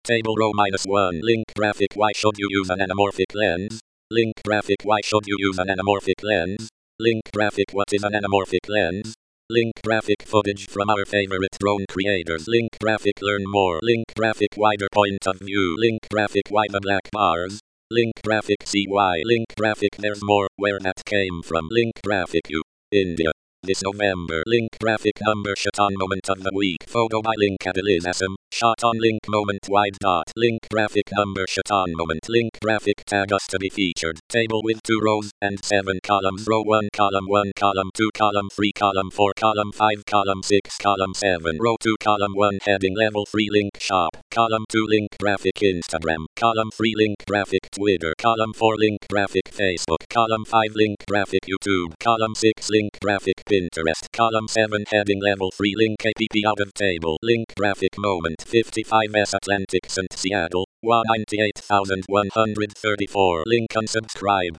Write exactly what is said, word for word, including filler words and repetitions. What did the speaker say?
Table row minus one. Link graphic. Why should you use an anamorphic lens? Link graphic. Why should you use an anamorphic lens? Link graphic. What is an anamorphic lens? Link graphic. Footage from our favorite drone creators. Link graphic. Learn more. Link graphic. Wider point of view. Link graphic. Why the black bars? Link graphic. See why. Link graphic. There's more. Where that came from. Link graphic. You. India. This November. Link graphic. Number shot on moment of the week. Photo by Link Abilism. Shot on link moment wide dot. Link graphic number shot on moment. Link graphic tag us to be featured. Table with two rows and seven columns. Row one, column one, column two, column three, column four, column five, column six, column seven. Row two, column one, heading level three link shop. Column two link graphic Instagram. Column three link graphic Twitter. Column four link graphic Facebook. Column five link graphic YouTube. Column six link graphic Pinterest. Column seven heading level three link app out of table. Link graphic moment. fifty-five S Atlantic Saint Seattle, one hundred ninety-eight thousand one hundred thirty-four. Link unsubscribe.